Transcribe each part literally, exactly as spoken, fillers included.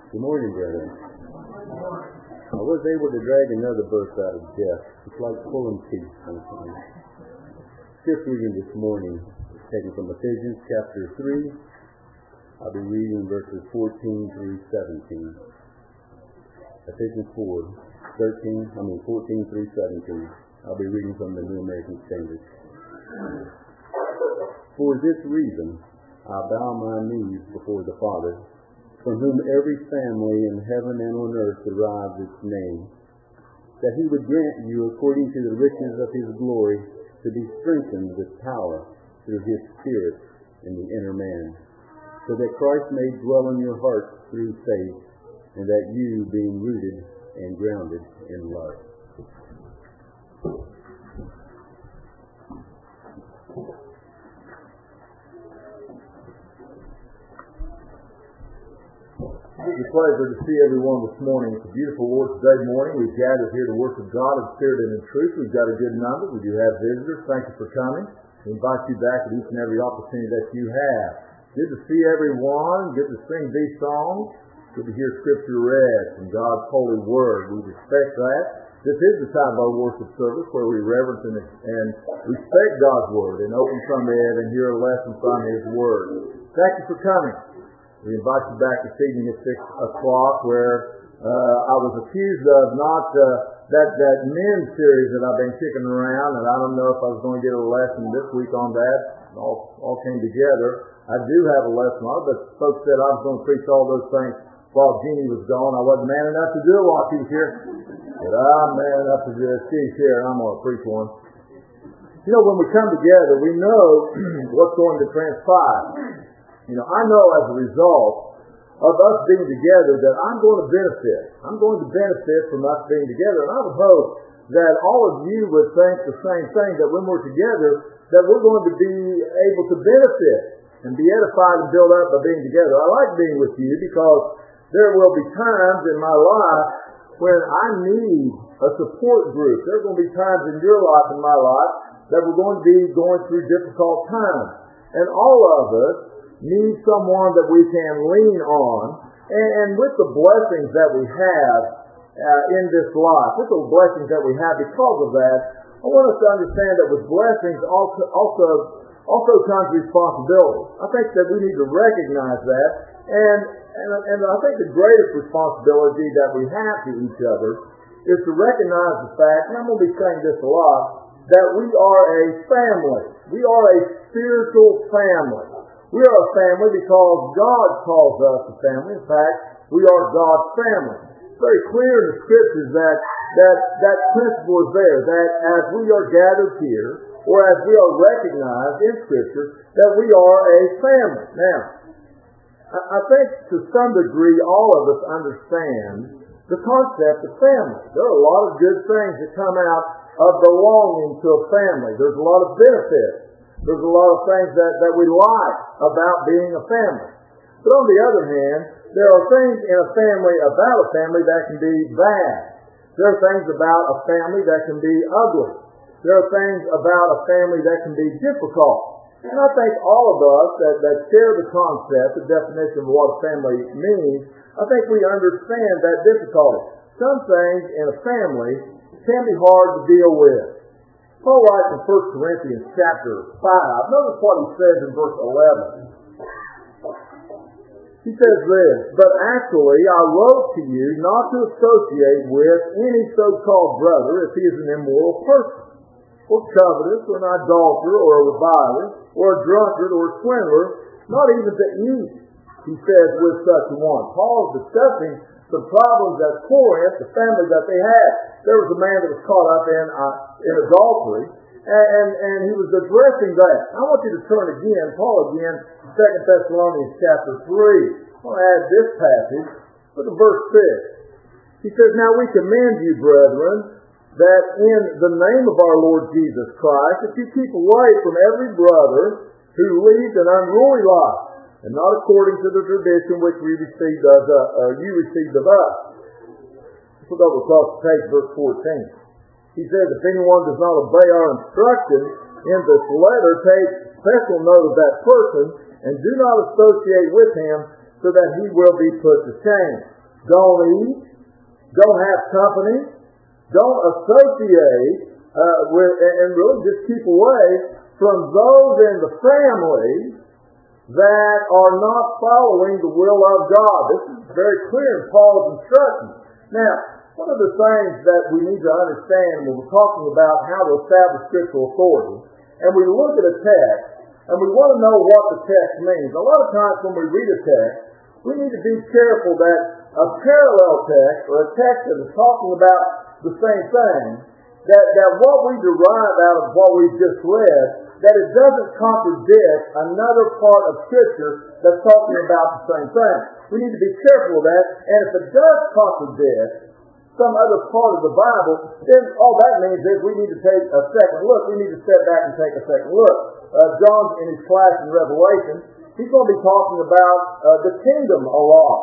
Good morning, brethren. I was able to drag another verse out of death. It's like pulling teeth sometimes. Scripture reading this morning is taken from Ephesians chapter three. I'll be reading verses fourteen through seventeen. Ephesians four, thirteen, I mean fourteen through seventeen. I'll be reading from the New American Standard. For this reason, I bow my knees before the Father, from whom every family in heaven and on earth derives its name, that he would grant you, according to the riches of his glory, to be strengthened with power through his Spirit in the inner man, so that Christ may dwell in your hearts through faith, and that you, being rooted and grounded in love. It's a pleasure to see everyone this morning. It's a beautiful Lord's Day morning. We've gathered here to worship God in spirit and in truth. We've got a good number. We do have visitors. Thank you for coming. We invite you back at each and every opportunity that you have. Good to see everyone. Good to sing these songs. Good to hear Scripture read from God's holy Word. We respect that. This is the time of our worship service where we reverence and, and respect God's Word and open from it and hear a lesson from His Word. Thank you for coming. We invite you back this evening at six o'clock where uh, I was accused of not uh, that, that men's series that I've been kicking around, and I don't know if I was going to get a lesson this week on that. It all, all came together. I do have a lesson on it, but folks said I was going to preach all those things while Jeannie was gone. I wasn't man enough to do it while she was here. But I'm man enough to do it. She's here, and I'm going to preach one. You know, when we come together, we know what's going to transpire. You know, I know as a result of us being together that I'm going to benefit. I'm going to benefit from us being together. And I would hope that all of you would think the same thing, that when we're together, that we're going to be able to benefit and be edified and built up by being together. I like being with you because there will be times in my life when I need a support group. There are going to be times in your life and my life that we're going to be going through difficult times. And all of us need someone that we can lean on, and, and with the blessings that we have uh, in this life, with the blessings that we have because of that, I want us to understand that with blessings also also, also comes responsibility. I think that we need to recognize that, and, and, and I think the greatest responsibility that we have to each other is to recognize the fact, and I'm going to be saying this a lot, that we are a family. We are a spiritual family. We are a family because God calls us a family. In fact, we are God's family. It's very clear in the Scriptures that that, that principle is there, that as we are gathered here, or as we are recognized in Scripture, that we are a family. Now, I think to some degree all of us understand the concept of family. There are a lot of good things that come out of belonging to a family. There's a lot of benefits. There's a lot of things that, that we like about being a family. But on the other hand, there are things in a family about a family that can be bad. There are things about a family that can be ugly. There are things about a family that can be difficult. And I think all of us that, that share the concept, the definition of what a family means, I think we understand that difficulty. Some things in a family can be hard to deal with. Paul writes in First Corinthians chapter five. Notice what he says in verse eleven. He says this, "But actually I wrote to you not to associate with any so-called brother if he is an immoral person, or covetous, or an idolater, or a reviler, or a drunkard, or a swindler, not even to eat," he says, "with such a one." Paul is discussing some problems at Corinth, the family that they had. There was a man that was caught up in uh, in adultery, and, and, and he was addressing that. I want you to turn again, Paul again, Second Thessalonians chapter three. I want to add this passage. Look at verse six. He says, "Now we commend you, brethren, that in the name of our Lord Jesus Christ, that you keep away from every brother who leads an unruly life, and not according to the tradition which we received of, uh, uh, you received of us." Let's look over across the page, verse fourteen. He says, "If anyone does not obey our instruction in this letter, take special note of that person, and do not associate with him, so that he will be put to shame. don't eat, don't have company, don't associate uh, with, and really just keep away from those in the family that are not following the will of God. This is very clear in Paul's instructions. Now, one of the things that we need to understand when we're talking about how to establish scriptural authority, and we look at a text, and we want to know what the text means. A lot of times when we read a text, we need to be careful that a parallel text, or a text that is talking about the same thing, that, that what we derive out of what we've just read, that it doesn't contradict another part of Scripture that's talking about the same thing. We need to be careful of that, and if it does contradict some other part of the Bible, then all that means is we need to take a second look. We need to step back and take a second look. Uh, John, in his class in Revelation, he's going to be talking about uh, the kingdom a lot.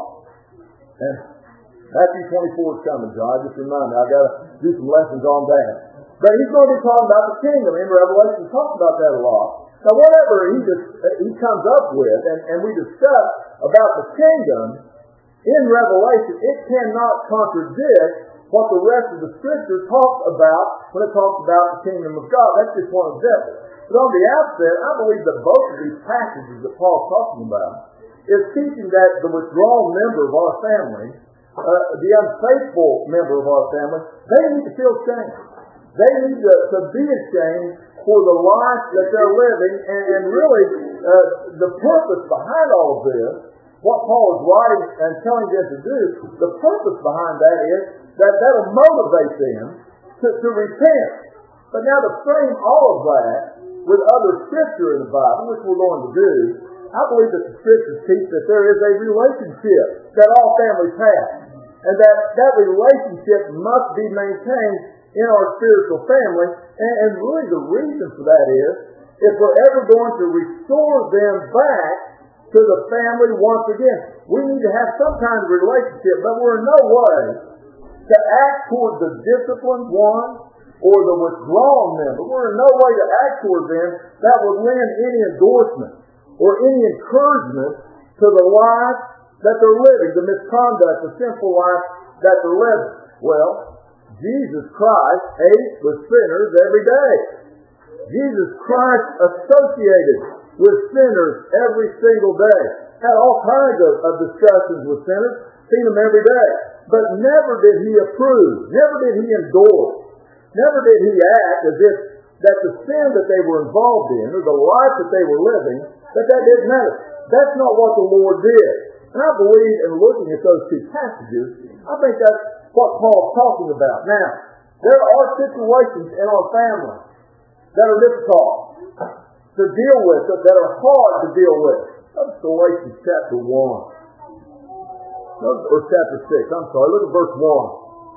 And Matthew twenty-four is coming, John. I just remind me, I've got to do some lessons on that. But he's going to be talking about the kingdom. In Revelation, he talks about that a lot. Now, whatever he just, he comes up with, and, and we discuss about the kingdom in Revelation, it cannot contradict what the rest of the Scripture talks about when it talks about the kingdom of God. That's just one example. But on the outset, I believe that both of these passages that Paul's talking about is teaching that the withdrawn member of our family, uh, the unfaithful member of our family, they need to feel shame. They need to, to be ashamed for the life that they're living, and, and really uh, the purpose behind all of this, what Paul is writing and telling them to do, the purpose behind that is that that'll motivate them to, to repent. But now to frame all of that with other Scripture in the Bible, which we're going to do, I believe that the Scriptures teach that there is a relationship that all families have, and that that relationship must be maintained in our spiritual family. And, and really the reason for that is, if we're ever going to restore them back to the family once again, we need to have some kind of relationship, but we're in no way to act toward the disciplined one or the withdrawn member. We're in no way to act toward them that would lend any endorsement or any encouragement to the life that they're living, the misconduct, the sinful life that they're living. Well, Jesus Christ ate with sinners every day. Jesus Christ associated with sinners every single day. Had all kinds of, of discussions with sinners, seen them every day. But never did he approve, never did he endorse, never did he act as if that the sin that they were involved in, or the life that they were living, that that didn't matter. That's not what the Lord did. And I believe in looking at those two passages, I think that's what Paul's talking about. Now, there are situations in our family that are difficult to deal with, that are hard to deal with. Look at Galatians chapter one. Or chapter six, I'm sorry. Look at verse one.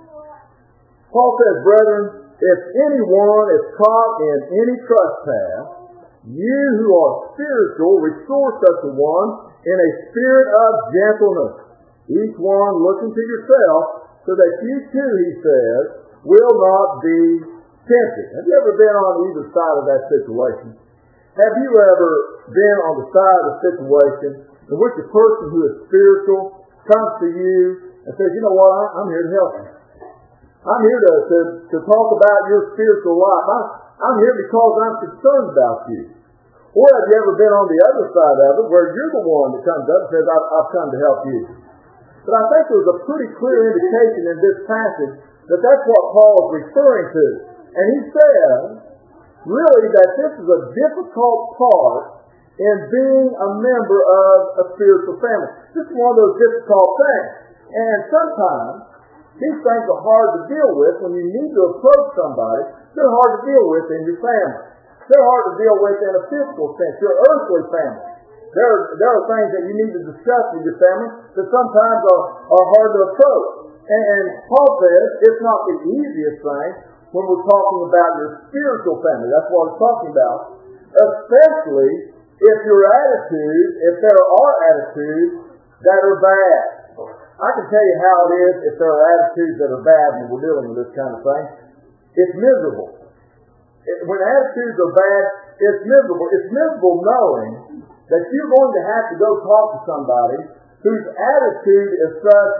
Paul says, brethren, if anyone is caught in any trespass, you who are spiritual, restore such a one in a spirit of gentleness, each one looking to yourself, so that you too, he says, will not be tempted. Have you ever been on either side of that situation? Have you ever been on the side of a situation in which a person who is spiritual comes to you and says, you know what, I'm here to help you. I'm here to, to, to talk about your spiritual life. I, I'm here because I'm concerned about you. Or have you ever been on the other side of it where you're the one that comes up and says, I've, I've come to help you? But I think there's a pretty clear indication in this passage that that's what Paul is referring to. And he says, really, that this is a difficult part in being a member of a spiritual family. This is one of those difficult things. And sometimes these things are hard to deal with when you need to approach somebody. They're hard to deal with in your family. They're hard to deal with in a physical sense, your earthly family. There are, there are things that you need to discuss with your family that sometimes are, are hard to approach. And, and Paul says it's not the easiest thing when we're talking about your spiritual family. That's what we're talking about. Especially if your attitude, if there are attitudes that are bad. I can tell you how it is if there are attitudes that are bad when we're dealing with this kind of thing. It's miserable. It, when attitudes are bad, it's miserable. It's miserable knowing that you're going to have to go talk to somebody whose attitude is such that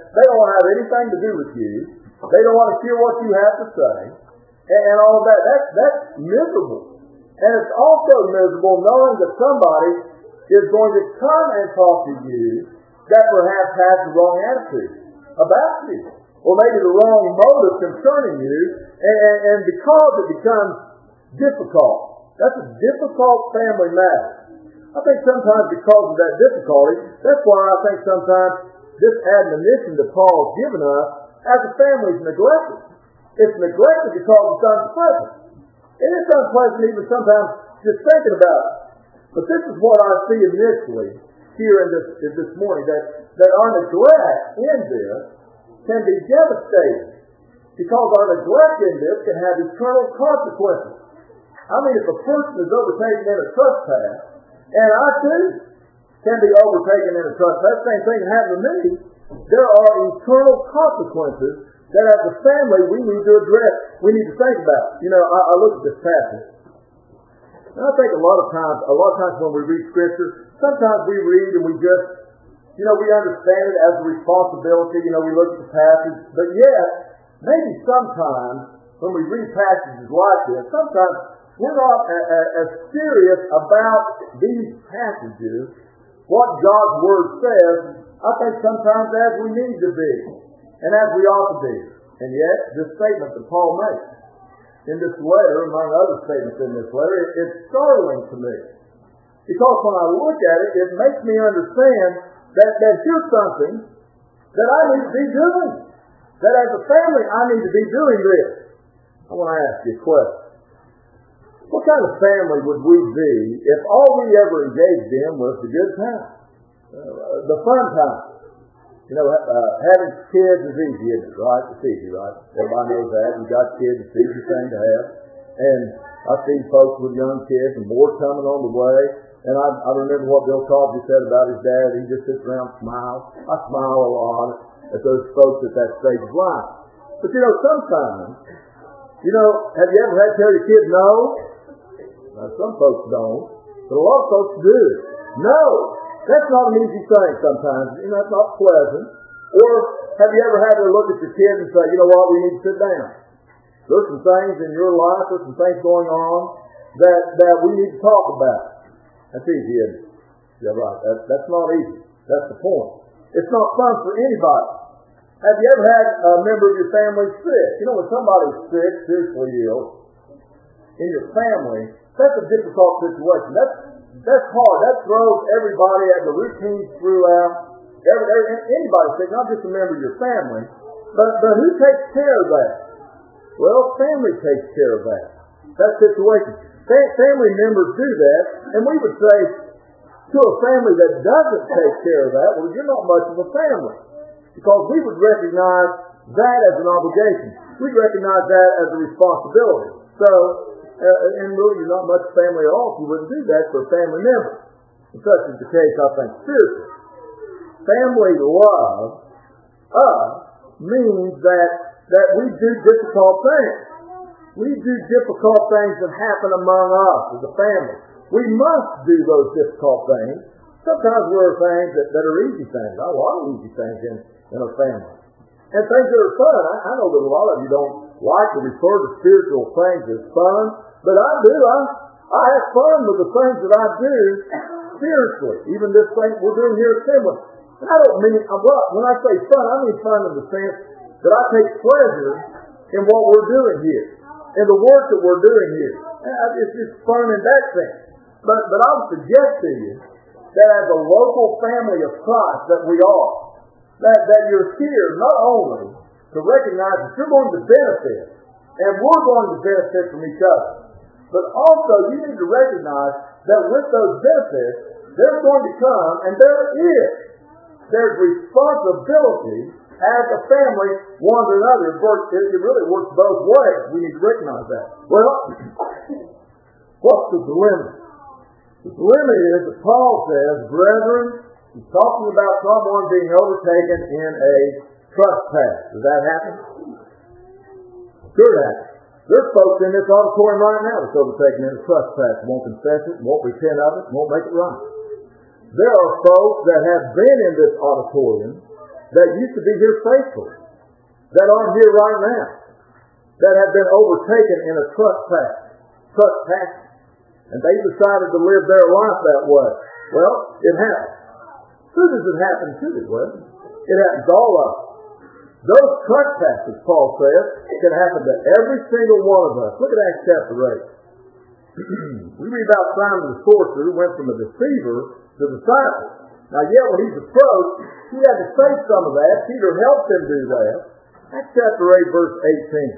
they don't want to have anything to do with you. They don't want to hear what you have to say. And, and all of that. That's, that's miserable. And it's also miserable knowing that somebody is going to come and talk to you that perhaps has the wrong attitude about you. Or maybe the wrong motive concerning you. And, and, and because it becomes difficult. That's a difficult family matter. I think sometimes because of that difficulty, that's why I think sometimes this admonition that Paul's given us as a family is neglected. It's neglected because it's unpleasant. And it's unpleasant even sometimes just thinking about it. But this is what I see initially here in this, in this morning, that, that our neglect in this can be devastating. Because our neglect in this can have eternal consequences. I mean, if a person is overtaken in a trespass, and I too can be overtaken in a trespass, same thing happened to me, there are eternal consequences that as a family we need to address, we need to think about. You know, I, I look at this passage, and I think a lot of times, a lot of times when we read Scripture, sometimes we read and we just, you know, we understand it as a responsibility, you know, we look at the passage, but yet, maybe sometimes when we read passages like this, sometimes we're not as serious about these passages, what God's Word says, I think sometimes as we need to be, and as we ought to be. And yet, this statement that Paul makes in this letter, among other statements in this letter, it, it's startling to me. Because when I look at it, it makes me understand that, that here's something that I need to be doing. That as a family, I need to be doing this. I want to ask you a question. What kind of family would we be if all we ever engaged in was the good time, uh, the fun time? You know, uh, having kids is easy, isn't it? Right? It's easy, right? Everybody knows that. You got kids, it's an easy thing to have. And I've seen folks with young kids and more coming on the way. And I, I remember what Bill Cosby said about his dad. He just sits around and smiles. I smile a lot at those folks at that stage of life. But you know, sometimes, you know, have you ever had to tell your kids no? Now, some folks don't, but a lot of folks do. No, that's not an easy thing sometimes. You know, that's not pleasant. Or have you ever had to look at your kids and say, you know what, we need to sit down. There's some things in your life, there's some things going on that, that we need to talk about. That's easy, isn't it? Yeah, right. That, that's not easy. That's the point. It's not fun for anybody. Have you ever had a member of your family sick? You know, when somebody's sick, seriously ill, in your family, that's a difficult situation. That's that's hard. That throws everybody as the routine throughout. Every, every, anybody sick, not just a member of your family. But, but who takes care of that? Well, family takes care of that. That situation. Fa- family members do that. And we would say to a family that doesn't take care of that, well, you're not much of a family. Because we would recognize that as an obligation. We'd recognize that as a responsibility. So, Uh, and really, you're not much family at all if you wouldn't do that for a family member. And such is the case, I think, spiritually. Family love us means that, that we do difficult things. We do difficult things that happen among us as a family. We must do those difficult things. Sometimes there are things that, that are easy things. A lot of easy things in, in a family. And things that are fun. I, I know that a lot of you don't like to refer to spiritual things as fun. But I do. I, I have fun with the things that I do spiritually. Even this thing we're doing here at Assembly. And I don't mean, well, when I say fun, I mean fun in the sense that I take pleasure in what we're doing here. In the work that we're doing here. It's just fun in that sense. But, but I would suggest to you that as a local family of Christ that we are, that, that you're here not only to recognize that you're going to benefit, and we're going to benefit from each other. But also, you need to recognize that with those benefits, there's going to come, and there is, there's responsibility as a family, one to another. It really works both ways. We need to recognize that. Well, what's the dilemma? The dilemma is that Paul says, brethren, he's talking about someone being overtaken in a trespass. Does that happen? Sure it happens. There's folks in this auditorium right now that's overtaken in a trespass, won't confess it, won't repent of it, won't make it right. There are folks that have been in this auditorium that used to be here faithfully, that aren't here right now, that have been overtaken in a trespass, trespass, and they decided to live their life that way. Well, it happens. Who does it happen to? Well, it happens to all of us. Those trespasses, Paul says, can happen to every single one of us. Look at Acts chapter eight. We read about Simon the sorcerer who went from a deceiver to disciple. Now, yet when he's approached, he had to say some of that. Peter helped him do that. Acts chapter eight, verse eighteen.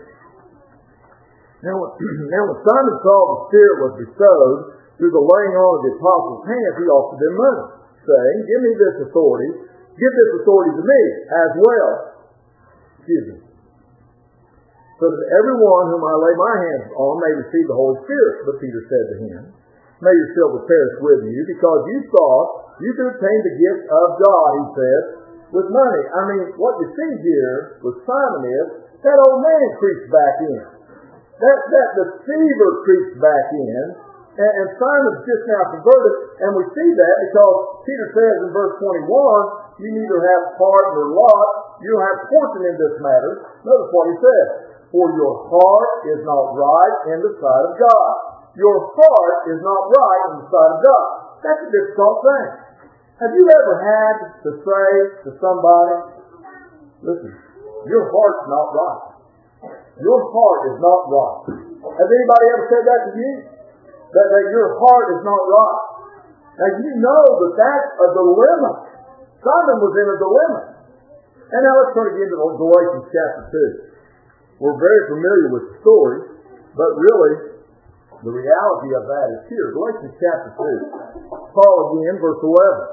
Now, now when Simon saw the Spirit was bestowed through the laying on of the apostles' hands, he offered them money, saying, "Give me this authority, give this authority to me as well." Excuse me. "So that everyone whom I lay my hands on may receive the Holy Spirit." But Peter said to him, "May your silver perish with you, because you thought you could obtain the gift of God," he said, "with money." I mean, what you see here with Simon is that old man creeps back in. That, that deceiver creeps back in. And, and Simon's just now converted. And we see that because Peter says in verse twenty-one, you neither have part nor lot. You don't have portion in this matter. Notice what he says. "For your heart is not right in the sight of God." Your heart is not right in the sight of God. That's a difficult thing. Have you ever had to say to somebody, "Listen, your heart's not right. Your heart is not right." Has anybody ever said that to you? That, that your heart is not right. Now you know that that's a dilemma. Simon was in a dilemma. And now let's turn again to Galatians chapter two. We're very familiar with the story, but really the reality of that is here. Galatians chapter two. Paul again, verse eleven.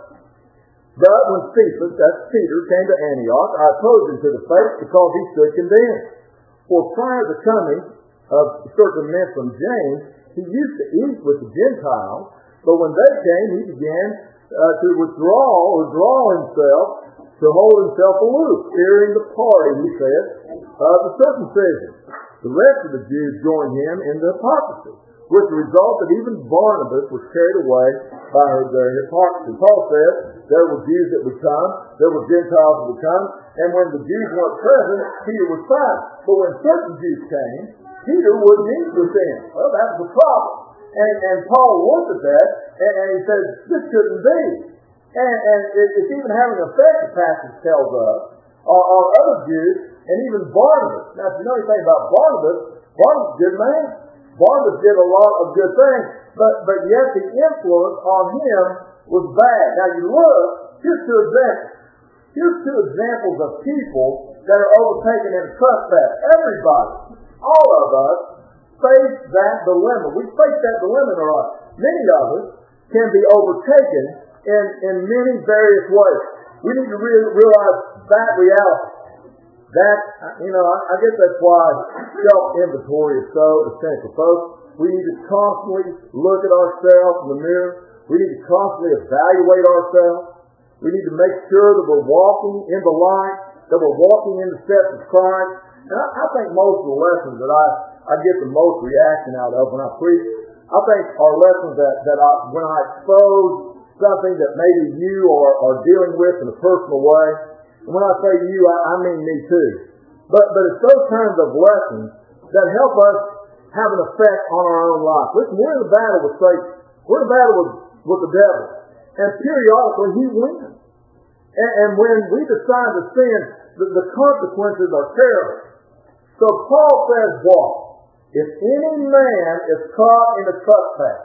"But when Cephas," that's Peter, "came to Antioch, I opposed him to the faith because he stood condemned. For prior to the coming of certain men from James, he used to eat with the Gentiles, but when they came, he began uh, to withdraw or draw himself, to hold himself aloof, fearing the party," he said, "of the circumcision. The rest of the Jews joined him in the hypocrisy, with the result that even Barnabas was carried away by their hypocrisy." Paul says there were Jews that would come, there were Gentiles that would come, and when the Jews weren't present, Peter was silent. But when certain Jews came, Peter wouldn't eat with them. Well, that was a problem. And, and Paul looked at that, and, and he said, this shouldn't be. And, and it, it's even having an effect, the passage tells us, on, on other Jews, and even Barnabas. Now, if you know anything about Barnabas, Barnabas was a good man. Barnabas did a lot of good things, but, but yet the influence on him was bad. Now, you look, here's two examples. Here's two examples of people that are overtaken in a trespass. Everybody, all of us, face that dilemma. We face that dilemma in our life. Many of us can be overtaken in, in many various ways. We need to re- realize that reality. That, you know, I, I guess that's why self-inventory is so essential, folks. We need to constantly look at ourselves in the mirror. We need to constantly evaluate ourselves. We need to make sure that we're walking in the light, that we're walking in the steps of Christ. And I, I think most of the lessons that I, I get the most reaction out of when I preach, I think are lessons that, that I, when I expose something that maybe you are, are dealing with in a personal way. And when I say you, I, I mean me too. But, but it's those kinds of lessons that help us have an effect on our own life. Listen, we're in a battle with Satan. We're in a battle with, with the devil. And periodically he wins. And, and when we decide to sin, the, the consequences are terrible. So Paul says what? If any man is caught in a trespass,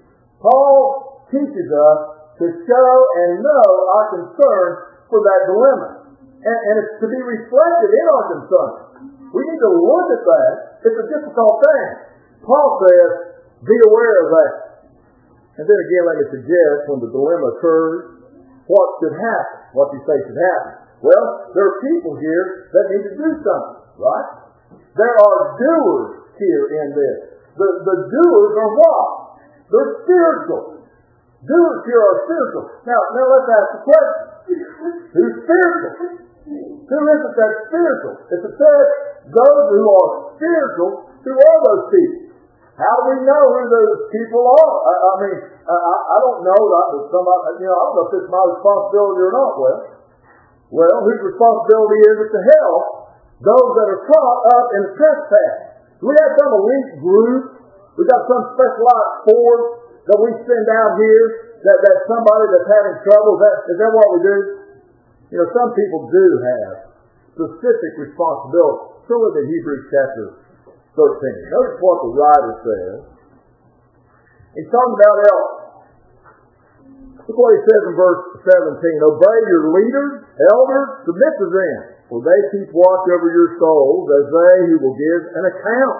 Paul teaches us to show and know our concern for that dilemma. And, and it's to be reflected in our concern. We need to look at that. It's a difficult thing. Paul says, be aware of that. And then again, let me suggest, when the dilemma occurs, what should happen? What do you say should happen? Well, there are people here that need to do something, right? There are doers here in this. The, the doers are what? They're spiritual. Doers here are spiritual. Now, now let's ask the question. Who's spiritual? Who is it that's spiritual? If it says those who are spiritual, who are those people? How do we know who those people are? I, I mean, I, I don't know that somebody, you know, I don't know if it's my responsibility or not. Well, Well, whose responsibility is it to help those that are caught up in a trespass? Do we have some elite group? We got some specialized force that we send out here, that, that somebody that's having trouble, is that, is that what we do? You know, some people do have specific responsibility. So look at Hebrews chapter thirteen. Notice what the writer says. He's talking about elders. Look what he says in verse seventeen. Obey your leaders, elders, submit to them, for they keep watch over your souls as they who will give an account.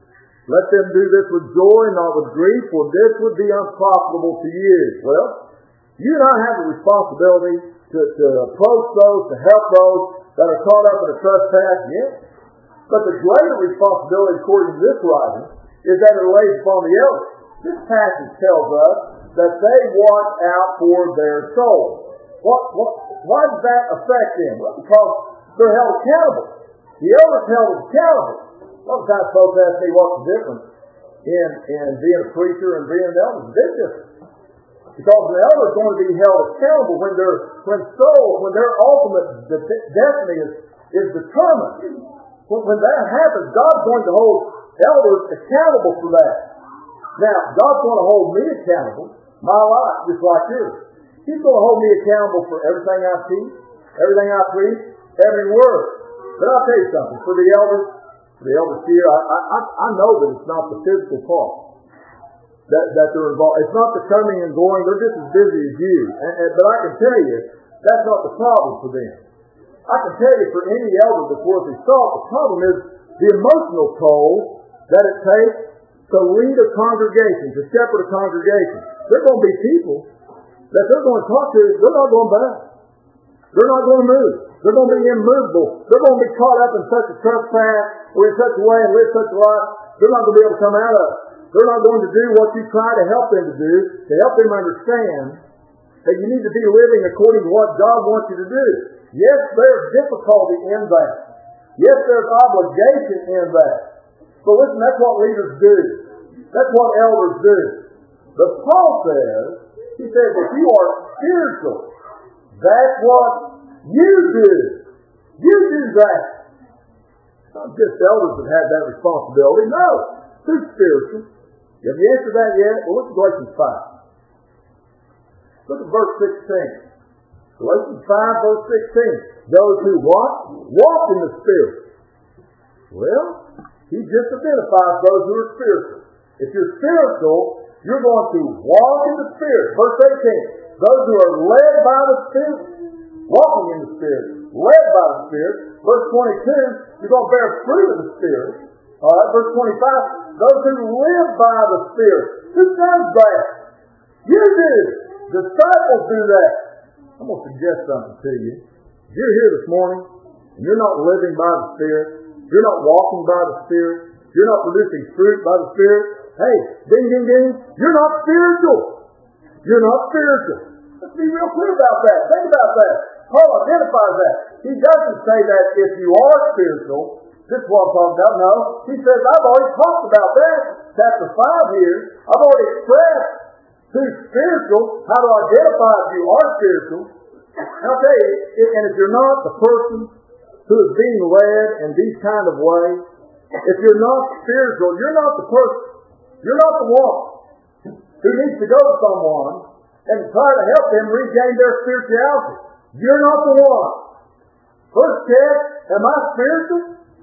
Let them do this with joy, not with grief, for this would be unprofitable to you. Well, you and I have the responsibility to, to approach those, to help those that are caught up in a trespass, yes. But the greater responsibility, according to this writing, is that it lays upon the elders. This passage tells us that they watch out for their souls. What, what, why does that affect them? Well, because they're held accountable. The elders held accountable. A lot of times folks ask me what's the difference in, in being a preacher and being an elder. It's a big difference. Because an elder is going to be held accountable when their when souls, when their ultimate de- destiny is, is determined. When, when that happens, God's going to hold elders accountable for that. Now, God's going to hold me accountable, my life, just like yours. He's going to hold me accountable for everything I teach, everything I preach, every word. But I'll tell you something. For the elders, for the elders here, I, I, I know that it's not the physical part that, that they're involved. It's not the coming and going. They're just as busy as you. And, and, but I can tell you, that's not the problem for them. I can tell you for any elder that's worth his salt, the problem is the emotional toll that it takes to lead a congregation, to shepherd a congregation. There are going to be people that they're going to talk to, they're not going to bow. They're not going to move. They're going to be immovable. They're going to be caught up in such a trespass or in such a way and live such a life, they're not going to be able to come out of it. They're not going to do what you try to help them to do, to help them understand that you need to be living according to what God wants you to do. Yes, there's difficulty in that. Yes, there's obligation in that. But listen, that's what leaders do. That's what elders do. But Paul says, he says, if you are spiritual, that's what you do. You do that. Not just elders that have that responsibility. No. Who's spiritual? Have you answered that yet? Well, look at Galatians five. Look at verse sixteen. Galatians five, verse sixteen. Those who what? Walk in the Spirit. Well, he just identifies those who are spiritual. If you're spiritual, you're going to walk in the Spirit. Verse eighteen. Those who are led by the Spirit, walking in the Spirit, led by the Spirit. Verse twenty-two, you're going to bear fruit of the Spirit. All right, verse twenty-five, those who live by the Spirit. Who does that? You do. Disciples do that. I'm going to suggest something to you. If you're here this morning and you're not living by the Spirit, you're not walking by the Spirit, you're not producing fruit by the Spirit, hey, ding, ding, ding, you're not spiritual. You're not spiritual. Let's be real clear about that. Think about that. Paul identifies that. He doesn't say that if you are spiritual, this is what I'm talking about. No. He says, I've already talked about that. Chapter five here, I've already expressed who's spiritual, how to identify if you are spiritual. And I'll tell you, and if you're not the person who is being led in these kind of ways, if you're not spiritual, you're not the person. You're not the one who needs to go to someone and try to help them regain their spirituality. You're not the one. First check, am I spiritual?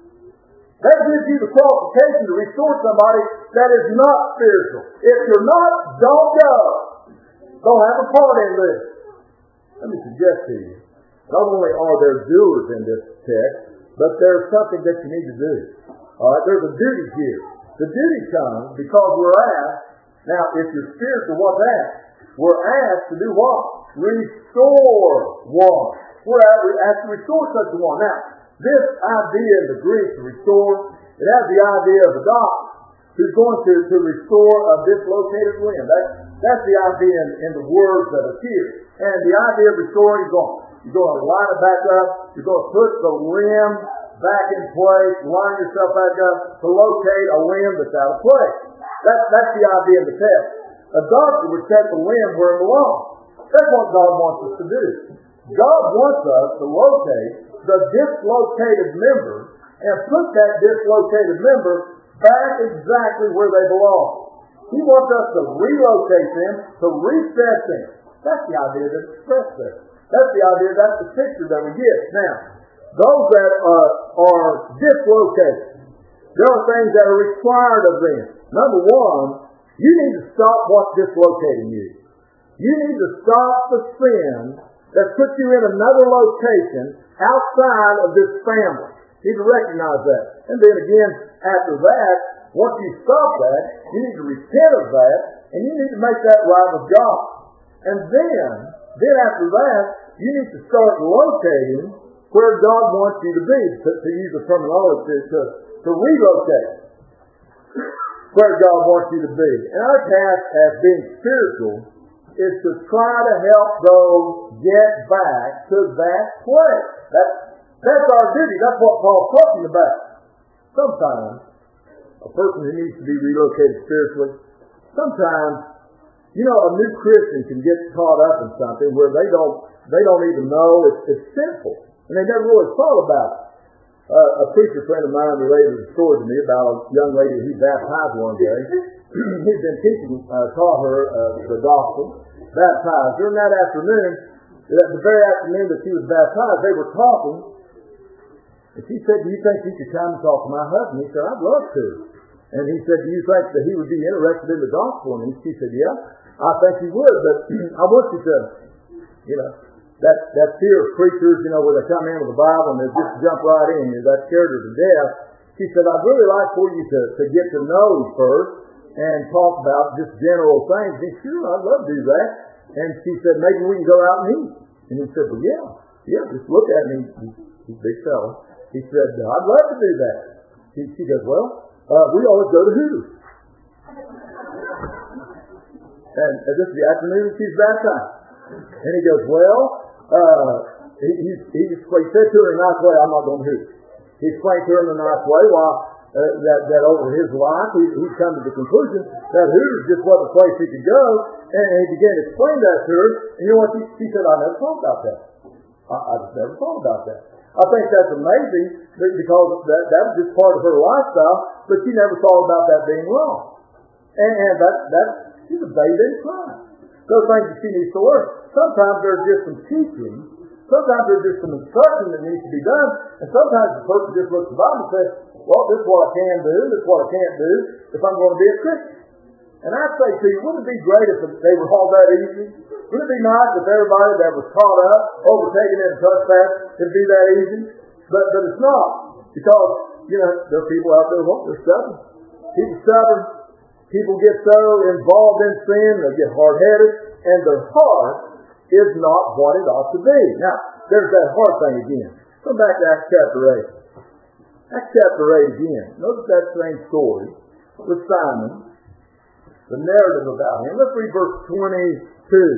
That gives you the qualification to restore somebody that is not spiritual. If you're not, don't go. Don't have a part in this. Let me suggest to you, not only are there doers in this text, but there's something that you need to do. All right, there's a duty here. The duty comes because we're asked, now if you're spiritual, what's asked? We're asked to do what? Restore one. We're asked to restore such a one. Now, this idea in the Greek, to restore, it has the idea of a doctor who's going to, to restore a dislocated limb. That's, that's the idea in, in the words that appear. And the idea of restoring is going, you're going to line it back up, you're going to put the limb back in place, line yourself back up to locate a limb that's out of place. That's, that's the idea of the text. A doctor would set the limb where it belongs. That's what God wants us to do. God wants us to locate the dislocated member and put that dislocated member back exactly where they belong. He wants us to relocate them, to reset them. That's the idea that's expressed there. That's the idea, that's the picture that we get. Now, those that are, are dislocated, there are things that are required of them. Number one, you need to stop what's dislocating you. You need to stop the sin that puts you in another location outside of this family. You need to recognize that. And then again, after that, once you stop that, you need to repent of that, and you need to make that right with God. And then, then after that, you need to start locating where God wants you to be, to, to use the terminology, to, to relocate where God wants you to be. And our task as being spiritual is to try to help those get back to that place. That's, that's our duty. That's what Paul's talking about. Sometimes, a person who needs to be relocated spiritually, sometimes, you know, a new Christian can get caught up in something where they don't they don't even know it's, it's sinful. And they never really thought about it. Uh, a preacher friend of mine related a story to me about a young lady he baptized one day. He'd been teaching, uh, taught her uh, the gospel, baptized her. And that afternoon, the very afternoon that she was baptized, they were talking. And she said, "Do you think you could come and talk to my husband?" He said, "I'd love to." And he said, "Do you think that he would be interested in the gospel?" And she said, "Yeah, I think he would, but I want you to, you know, that, that fear of preachers, you know, where they come in with the Bible and they just jump right in, you know, that scared her to death." She said, "I'd really like for you to, to get to know him first and talk about just general things." He said, "Sure, I'd love to do that." And she said, "Maybe we can go out and eat." And he said, "Well, yeah, yeah, just look at me." He's a big fellow. He said, "I'd love to do that." She, she goes, "Well, uh, we always go to Hooters." And uh, this is the afternoon she's baptized. And he goes, "Well, uh, he, he, he, he said to her in a nice way, 'I'm not going to Hooters.'" He explained to her in a nice way why uh, that, that over his life he, he'd come to the conclusion that Hooters just wasn't a place he could go. And he began to explain that to her. And you know what? She, she said, "I never thought about that. I, I just never thought about that." I think that's amazing because that, that was just part of her lifestyle, but she never thought about that being wrong. And, and that, that, she's a baby in Christ. Those things that she needs to learn. Sometimes there's just some teaching. Sometimes there's just some instruction that needs to be done. And sometimes the person just looks at the Bible and says, "Well, this is what I can do, this is what I can't do if I'm going to be a Christian." And I say to you, wouldn't it be great if they were all that easy? Wouldn't it be nice if everybody that was caught up, overtaken in a trespass, it'd be that easy? But but it's not. Because, you know, there are people out there, well, they're stubborn. People stubborn. People get so involved in sin, they get hard-headed, and their heart is not what it ought to be. Now, there's that heart thing again. Come back to Acts chapter eight. Acts chapter eight again. Notice that same story with Simon. The narrative about him. Let's read verse twenty-two.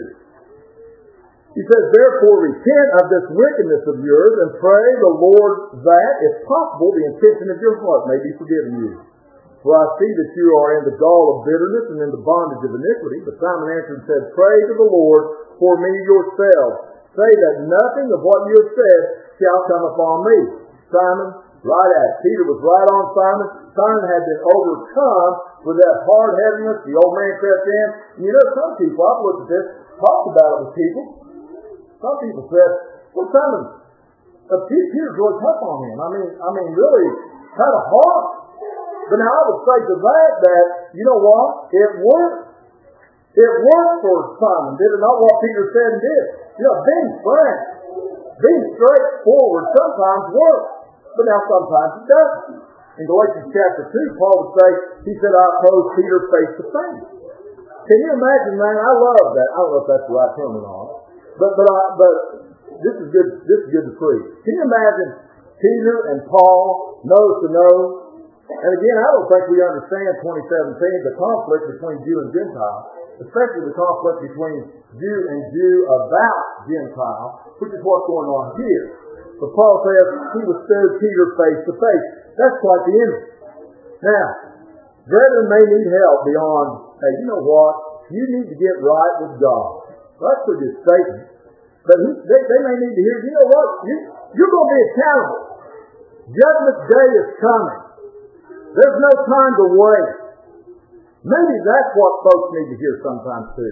He says, "Therefore repent of this wickedness of yours, and pray the Lord that, if possible, the intention of your heart may be forgiven you. For I see that you are in the gall of bitterness and in the bondage of iniquity." But Simon answered and said, "Pray to the Lord for me yourselves. Say that nothing of what you have said shall come upon me." Simon, right at it. Peter was right on Simon. Simon had been overcome with that hard-headedness. The old man crept in. And you know, some people, I've looked at this, talked about it with people. Some people said, "Well, Simon, uh, Peter's really tough on him. I mean, I mean, really kind of hard." But now I would say to that, that, you know what? It worked. It worked for Simon, did it not? What Peter said and did. You know, being frank, being straightforward sometimes works. But now sometimes it doesn't. In Galatians chapter two, Paul would say, he said, "I opposed Peter face to face." Can you imagine, man? I love that. I don't know if that's the right term or not. But but I, but this is good. This is good to preach. Can you imagine Peter and Paul, nose to nose? And again, I don't think we understand twenty seventeen, the conflict between Jew and Gentile, especially the conflict between Jew and Jew about Gentile, which is what's going on here. But Paul says he withstood Peter face to face. That's quite the image. Now, brethren may need help beyond, hey, you know what? You need to get right with God. That's a good statement. But he, they, they may need to hear, you know what? You, you're going to be accountable. Judgment day is coming. There's no time to wait. Maybe that's what folks need to hear sometimes too.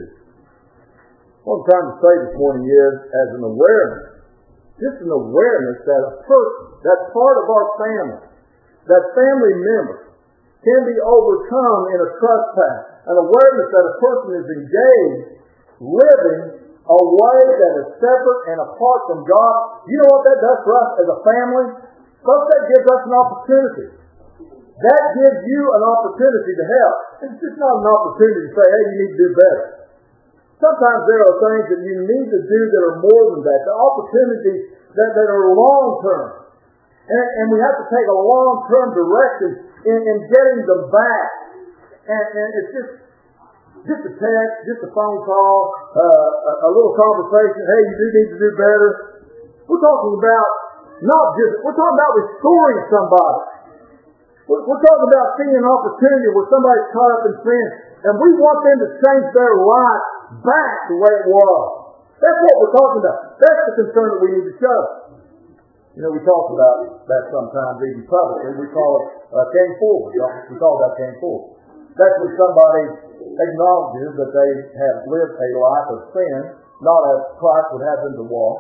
What I'm trying to say this morning is, as an awareness, just an awareness that a person, that part of our family, that family member, can be overcome in a trespass. An awareness that a person is engaged, living a way that is separate and apart from God. You know what that does for us as a family? First, that gives us an opportunity. That gives you an opportunity to help. It's just not an opportunity to say, hey, you need to do better. Sometimes there are things that you need to do that are more than that. The opportunities that, that are long-term. And, and we have to take a long-term direction in, in getting them back. And, and it's just, just a text, just a phone call, uh, a, a little conversation. Hey, you do need to do better. We're talking about not just, we're talking about restoring somebody. We're, we're talking about seeing an opportunity where somebody's caught up in sin. And we want them to change their life back to where it was. That's what we're talking about. That's the concern that we need to show. You know, we talk about that sometimes even publicly. We call it uh, came forward. We call that came forward. That's when somebody acknowledges that they have lived a life of sin, not as Christ would have them to walk.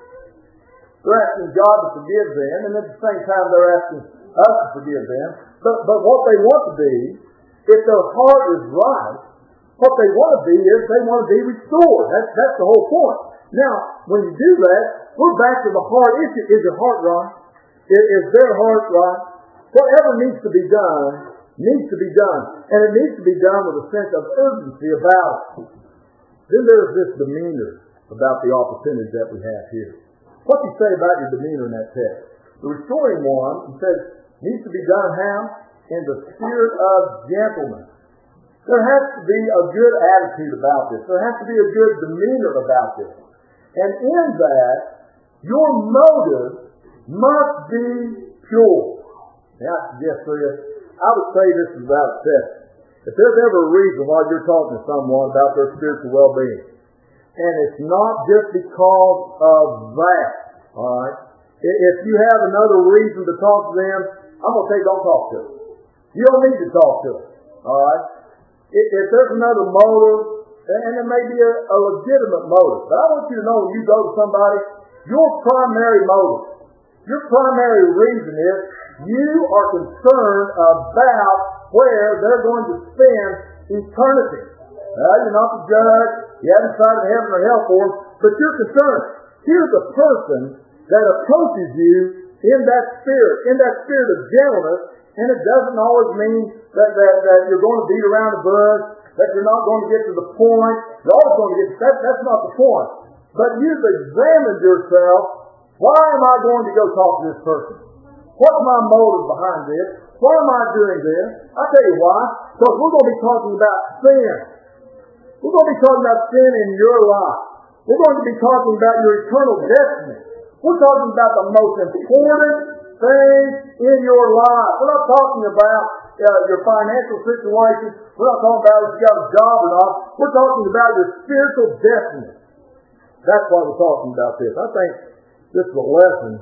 They're asking God to forgive them, and at the same time they're asking us to forgive them. But, but what they want to be, if their heart is right, what they want to be is they want to be restored. That's, that's the whole point. Now, when you do that, we're back to the heart issue. Is your heart right? Is, is their heart right? Whatever needs to be done, needs to be done. And it needs to be done with a sense of urgency about it. Then there's this demeanor about the opportunities that we have here. What do you say about your demeanor in that text? The restoring one, he says, needs to be done how? In the spirit of gentleness. There has to be a good attitude about this. There has to be a good demeanor about this. And in that, your motive must be pure. Now, I suggest for you, I would say this is about assessment. If there's ever a reason why you're talking to someone about their spiritual well-being, and it's not just because of that, all right? If you have another reason to talk to them, I'm going to say don't talk to them. You don't need to talk to them, all right? If, if there's another motive, and it may be a, a legitimate motive, but I want you to know when you go to somebody, your primary motive, your primary reason is you are concerned about where they're going to spend eternity. Now, you're not the judge, you haven't decided heaven or hell for them, but you're concerned. Here's a person that approaches you in that spirit, in that spirit of gentleness, and it doesn't always mean that, that, that you're going to beat around the bush, that you're not going to get to the point. You're always going to get to that. That's not the point. But you've examined yourself. Why am I going to go talk to this person? What's my motive behind this? Why am I doing this? I'll tell you why. Because we're going to be talking about sin. We're going to be talking about sin in your life. We're going to be talking about your eternal destiny. We're talking about the most important thing in your life. We're not talking about uh, your financial situation. We're not talking about if you got a job or not. We're talking about your spiritual destiny. That's why we're talking about this. I think this is a lesson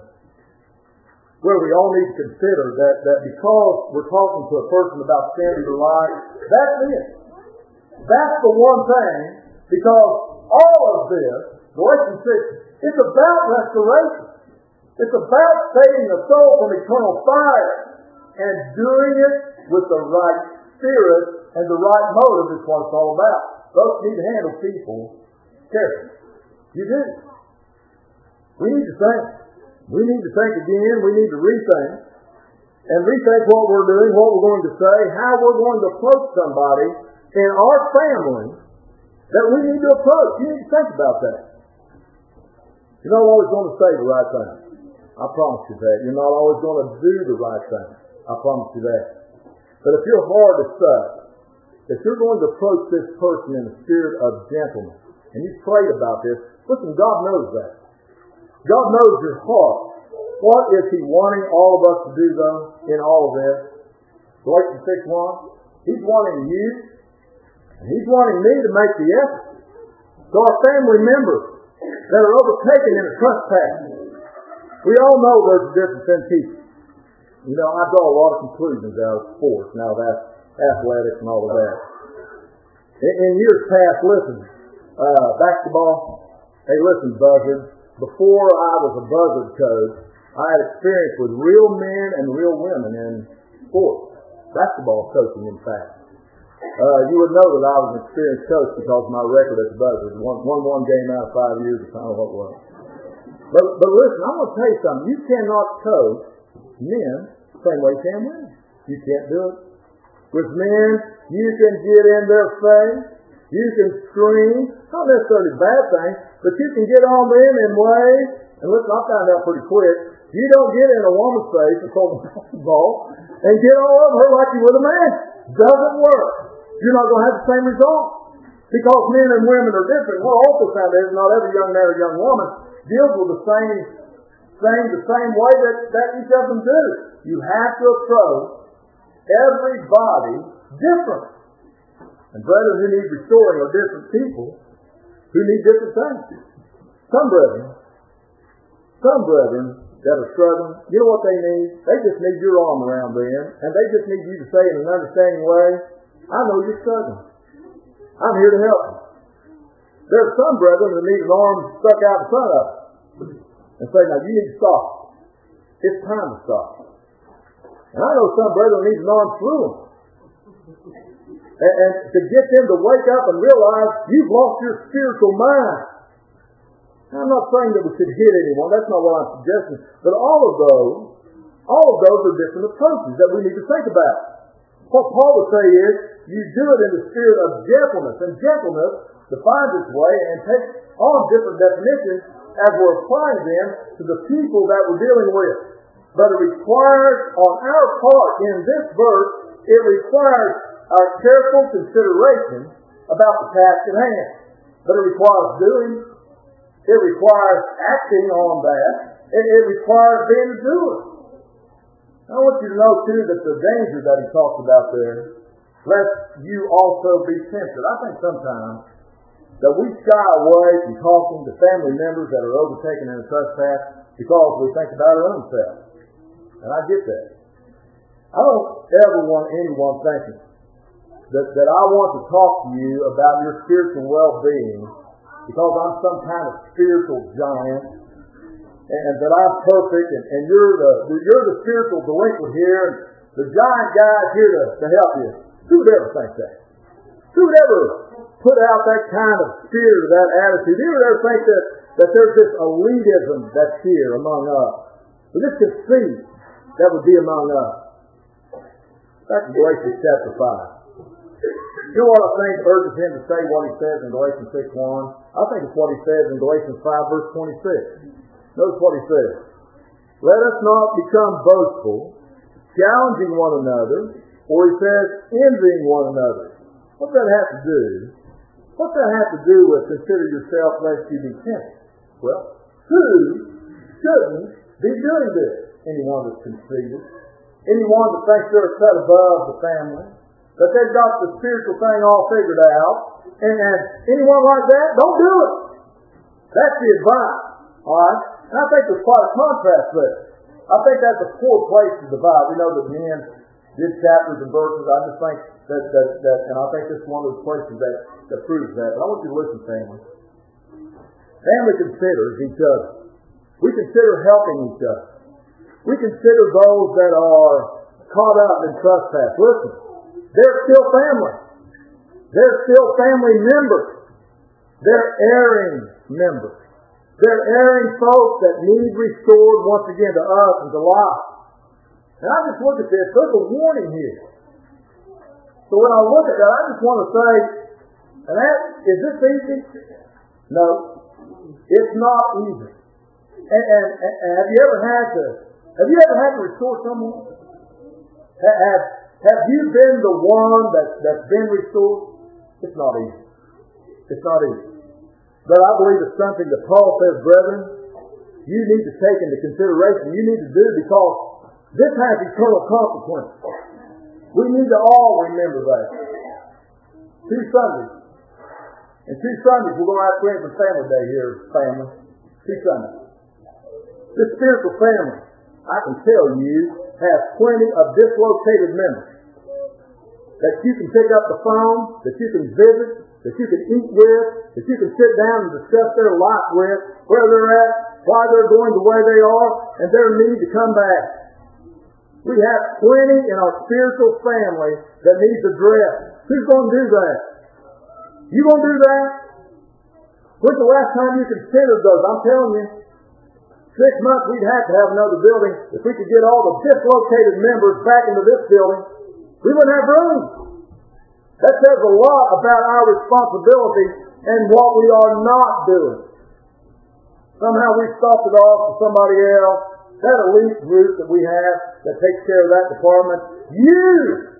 where we all need to consider that, that because we're talking to a person about sin in their life, that's it. That's the one thing, because all of this, Galatians six, it's about restoration. It's about saving the soul from eternal fire and doing it with the right spirit and the right motive is what it's all about. Folks need to handle people carefully. You do. We need to think. We need to think again. We need to rethink. And rethink what we're doing, what we're going to say, how we're going to approach somebody in our family that we need to approach. You need to think about that. You're not always going to say the right thing. I promise you that. You're not always going to do the right thing. I promise you that. But if your heart is such that you're going to approach this person in a spirit of gentleness, and you've prayed about this, listen, God knows that. God knows your heart. What is He wanting all of us to do, though, in all of this? Galatians six one, He's wanting you, and He's wanting me to make the effort. So our family members, that are overtaken in a trespass. We all know there's a difference in people. You know, I draw a lot of conclusions out of sports, now that's athletics and all of that. In, in years past, listen, uh, basketball, hey listen, buzzard, before I was a buzzard coach, I had experience with real men and real women in sports. Basketball coaching, in fact. Uh, you would know that I was an experienced coach because of my record at the buzzard. Won one, one game out of five years, I don't know what it was. But, but listen, I'm going to tell you something. You cannot coach men the same way you can women. You can't do it. With men, you can get in their face. You can scream. Not necessarily bad things, but you can get on them in ways. And listen, I found out pretty quick. You don't get in a woman's face and throw the basketball and get all over her like you would a man. Doesn't work. You're not going to have the same result. Because men and women are different. What I also found is not every young man or young woman deals with the same, same, the same way that, that each of them do. You have to approach everybody different. And brethren who need restoring are different people who need different things. Some brethren, some brethren that are struggling, you know what they need? They just need your arm around them, and they just need you to say in an understanding way, I know you're struggling. I'm here to help you. There are some brethren that need an arm stuck out in front of them and say, now you need to stop. It's time to stop. And I know some brethren need an arm through them. And, and to get them to wake up and realize you've lost your spiritual mind. Now, I'm not saying that we should hit anyone. That's not what I'm suggesting. But all of those, all of those are different approaches that we need to think about. What Paul would say is, you do it in the spirit of gentleness. And gentleness defines its way and takes on different definitions as we're applying them to the people that we're dealing with. But it requires, on our part in this verse, it requires our careful consideration about the task at hand. But it requires doing. It requires acting on that. It, it requires being a doer. I want you to know, too, that the danger that he talks about there, lest you also be tempted. I think sometimes that we shy away from talking to family members that are overtaken in a trespass because we think about our own self. And I get that. I don't ever want anyone thinking that, that I want to talk to you about your spiritual well-being because I'm some kind of spiritual giant and, and that I'm perfect and, and you're the you're the spiritual delinquent here and the giant guy's here to, to help you. Who would ever think that? Who would ever put out that kind of spirit or that attitude? Who would ever think that, that there's this elitism that's here among us? But this conceit that would be among us. Back to Galatians chapter five. You know what I think urges him to say what he says in Galatians six one? I think it's what he says in Galatians five verse twenty-six. Notice what he says. Let us not become boastful, challenging one another, or he says, envying one another. What's that have to do? What's that have to do with consider yourself lest you be tempted? Well, who shouldn't be doing this? Anyone that's conceited. Anyone that thinks they're set above the family. That they've got the spiritual thing all figured out. And, and anyone like that, don't do it. That's the advice. Alright? And I think there's quite a contrast there. I think that's a poor place to divide. We know that men did chapters and verses. I just think that, that, that and I think this is one of those places that, that proves that. But I want you to listen, family. Family considers each other. We consider helping each other. We consider those that are caught up in trespass. Listen, they're still family. They're still family members. They're erring members. They're erring folks that need restored once again to us and to life. And I just look at this, there's a warning here. So when I look at that, I just want to say, and that, is this easy? No. It's not easy. And, and, and have you ever had to, have you ever had to restore someone? Have, have you been the one that, that's been restored? It's not easy. It's not easy. But I believe it's something that Paul says, brethren, you need to take into consideration. You need to do because this has eternal consequences. We need to all remember that. Two Sundays In two Sundays, we're going to have Friends and Family Day here, family. Two Sundays. This spiritual family, I can tell you, has plenty of dislocated members that you can pick up the phone, that you can visit, that you can eat with, that you can sit down and discuss their life with, where they're at, why they're going the way they are, and their need to come back. We have plenty in our spiritual family that needs addressed. Who's going to do that? You going to do that? When's the last time you considered those? I'm telling you, six months we'd have to have another building. If we could get all the dislocated members back into this building, we wouldn't have room. That says a lot about our responsibility and what we are not doing. Somehow we've stopped it off to somebody else. That elite group that we have that takes care of that department. You,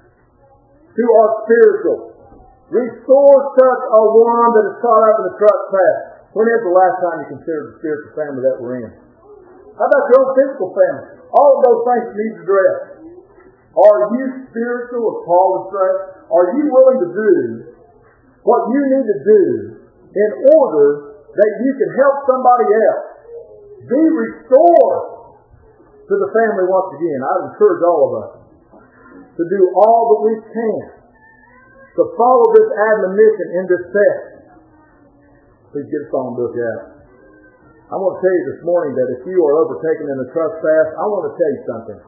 who are spiritual, restore such a one that is caught up in the trespass. When is the last time you considered the spiritual family that we're in? How about your own physical family? All of those things need addressed. Are you spiritual, as Paul would say? Are you willing to do what you need to do in order that you can help somebody else be restored to the family once again? I would encourage all of us to do all that we can to follow this admonition in this text. Please get a phone book out. I want to tell you this morning that if you are overtaken in a trespass, I want to tell you something.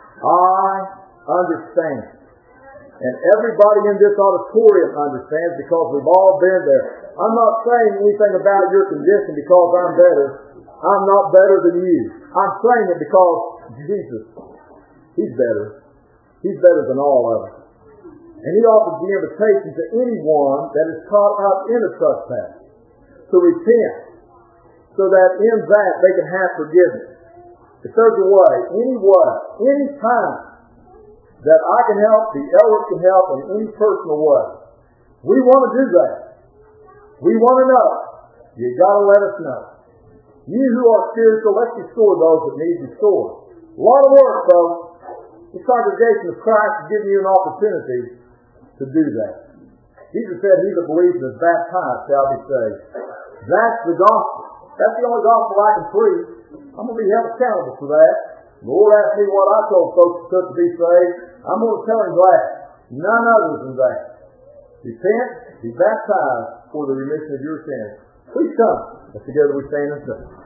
I understand. And everybody in this auditorium understands because we've all been there. I'm not saying anything about your condition because I'm better. I'm not better than you. I'm saying it because Jesus, He's better. He's better than all of us. And He offers the invitation to anyone that is caught up in a trespass to repent so that in that they can have forgiveness. If there's a way, any way, any time that I can help, the elders can help in any personal way, we want to do that. We want to know. You got to let us know. You who are spiritual, let's restore those that need restored. A lot of work, folks. The congregation of Christ is giving you an opportunity to do that. Jesus said, "He that believes and is baptized shall be saved." That's the gospel. That's the only gospel I can preach. I'm going to be held accountable for that. The Lord asked me what I told folks it took to be saved. I'm going to tell Him that. None other than that. Repent, be baptized for the remission of your sins. Please come. Let's together we stand and sing.